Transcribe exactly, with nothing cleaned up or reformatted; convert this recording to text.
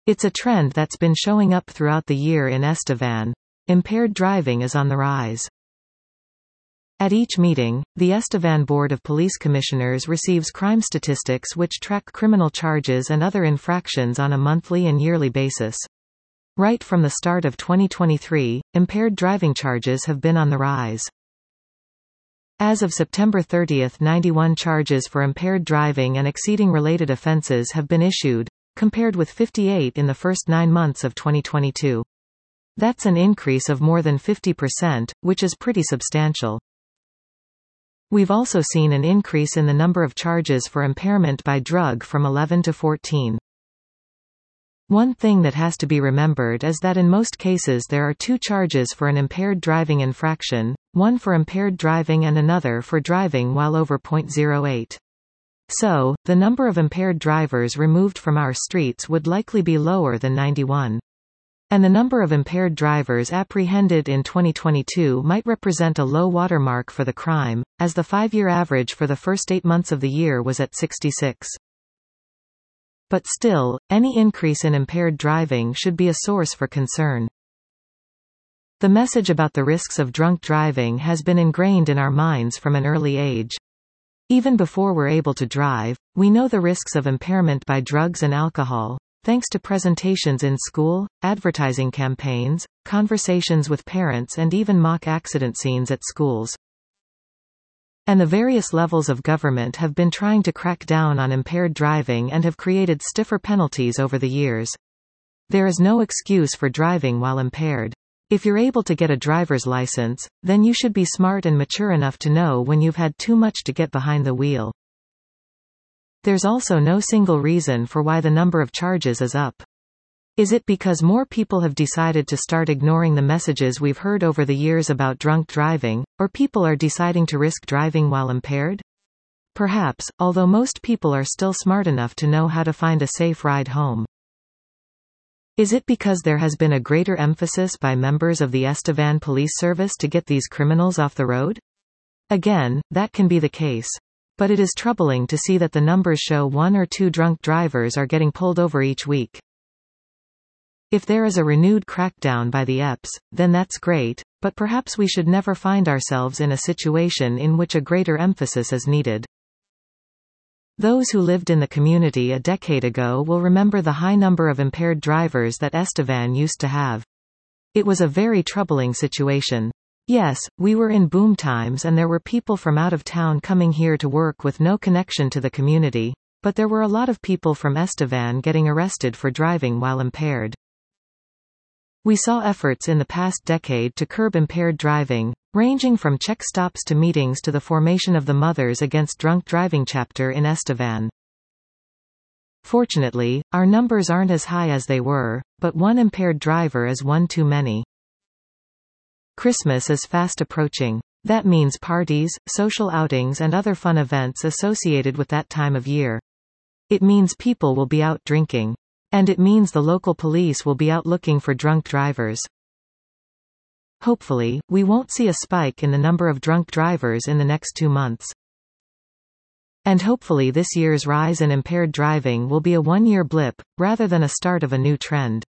It's a trend that's been showing up throughout the year in Estevan. Impaired driving is on the rise. At each meeting, the Estevan Board of Police Commissioners receives crime statistics which track criminal charges and other infractions on a monthly and yearly basis. Right from the start of twenty twenty-three, impaired driving charges have been on the rise. As of September thirtieth, ninety-one charges for impaired driving and exceeding related offenses have been issued, compared with fifty-eight in the first nine months of twenty twenty-two. That's an increase of more than fifty percent, which is pretty substantial. We've also seen an increase in the number of charges for impairment by drug from eleven to fourteen. One thing that has to be remembered is that in most cases there are two charges for an impaired driving infraction, one for impaired driving and another for driving while over point zero eight. So, the number of impaired drivers removed from our streets would likely be lower than ninety-one. And the number of impaired drivers apprehended in twenty twenty-two might represent a low watermark for the crime, as the five-year average for the first eight months of the year was at sixty-six. But still, any increase in impaired driving should be a source for concern. The message about the risks of drunk driving has been ingrained in our minds from an early age. Even before we're able to drive, we know the risks of impairment by drugs and alcohol, thanks to presentations in school, advertising campaigns, conversations with parents and even mock accident scenes at schools. And the various levels of government have been trying to crack down on impaired driving and have created stiffer penalties over the years. There is no excuse for driving while impaired. If you're able to get a driver's license, then you should be smart and mature enough to know when you've had too much to get behind the wheel. There's also no single reason for why the number of charges is up. Is it because more people have decided to start ignoring the messages we've heard over the years about drunk driving, or people are deciding to risk driving while impaired? Perhaps, although most people are still smart enough to know how to find a safe ride home. Is it because there has been a greater emphasis by members of the Estevan Police Service to get these criminals off the road? Again, that can be the case. But it is troubling to see that the numbers show one or two drunk drivers are getting pulled over each week. If there is a renewed crackdown by the E P S, then that's great, but perhaps we should never find ourselves in a situation in which a greater emphasis is needed. Those who lived in the community a decade ago will remember the high number of impaired drivers that Estevan used to have. It was a very troubling situation. Yes, we were in boom times and there were people from out of town coming here to work with no connection to the community, but there were a lot of people from Estevan getting arrested for driving while impaired. We saw efforts in the past decade to curb impaired driving, ranging from check stops to meetings to the formation of the Mothers Against Drunk Driving chapter in Estevan. Fortunately, our numbers aren't as high as they were, but one impaired driver is one too many. Christmas is fast approaching. That means parties, social outings and other fun events associated with that time of year. It means people will be out drinking. And it means the local police will be out looking for drunk drivers. Hopefully, we won't see a spike in the number of drunk drivers in the next two months. And hopefully this year's rise in impaired driving will be a one-year blip, rather than a start of a new trend.